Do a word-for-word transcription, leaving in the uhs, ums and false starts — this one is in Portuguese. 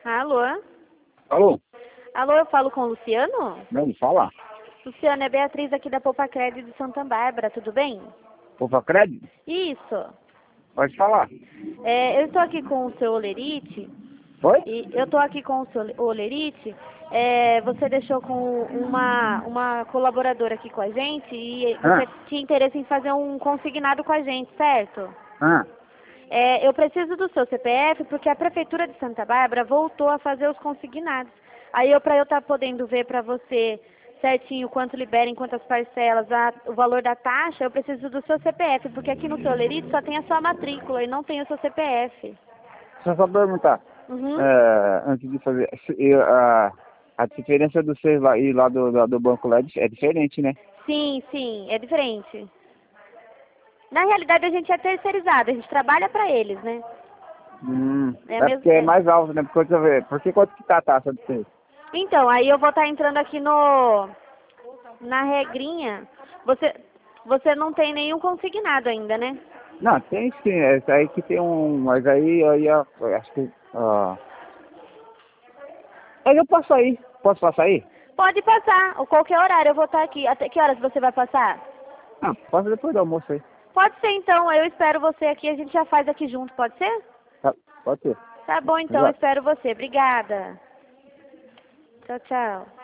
Alô? Alô? Alô, eu falo com o Luciano? Não, fala. Luciano, é Beatriz aqui da Poupa Crédito de Santa Bárbara, tudo bem? Poupa Crédito? Isso. Pode falar. É, eu estou aqui com o seu Olerite. Foi? E eu estou aqui com o seu Olerite. É, você deixou com uma, uma colaboradora aqui com a gente e você Ah, tinha interesse em fazer um consignado com a gente, certo? ah. É, eu preciso do seu C P F porque a Prefeitura de Santa Bárbara voltou a fazer os consignados. Aí eu, para eu estar podendo ver para você certinho quanto libera, em quantas parcelas, a, o valor da taxa, eu preciso do seu C P F, porque aqui no seu Lerite só tem a sua matrícula e não tem o seu C P F. Deixa eu só perguntar. Uhum. É, antes de fazer. se- eu, a, a diferença do ser lá e lá do, do, do banco lá é dif- é diferente, né? Sim, sim, é diferente. Na realidade a gente é terceirizado, a gente trabalha para eles, né? Hum, É é mesmo. porque é É. mais alto, né? Porque, deixa eu ver, porque quanto que tá a taxa de vocês? Então, aí eu vou estar entrando aqui no na regrinha. Você você não tem nenhum consignado ainda, né? Não, tem sim, é isso aí que tem um. Mas aí aí eu acho que. Ó. Aí eu posso sair. Posso passar aí? Pode passar, ou qualquer horário eu vou estar aqui. Até que horas você vai passar? Não, posso depois do almoço aí. Pode ser então, eu espero você aqui, a gente já faz aqui junto, pode ser? Tá, pode ser. Tá bom então, eu Exato. espero você. Obrigada. Tchau, tchau.